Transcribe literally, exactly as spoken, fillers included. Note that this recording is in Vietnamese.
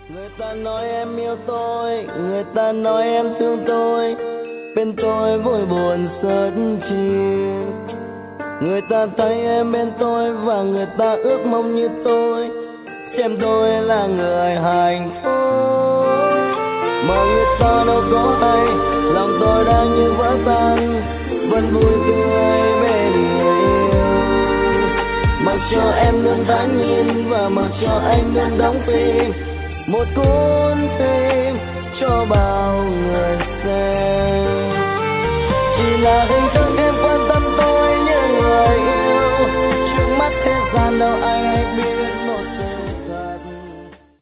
Người ta nói em yêu tôi, người ta nói em thương tôi, bên tôi vui buồn rất chiều. Người ta thấy em bên tôi và người ta ước mong như tôi, xem tôi là người hạnh phúc. Mà người ta đâu có hay, lòng tôi đang như vỡ tan, vẫn vui tươi bên người yêu. Mặc cho em luôn thản nhiên và mặc cho anh luôn đóng phim, một cuốn phim cho bao người xem. Chỉ là hình thức em quan tâm tôi như người yêu, trước mắt thế gian đâu ai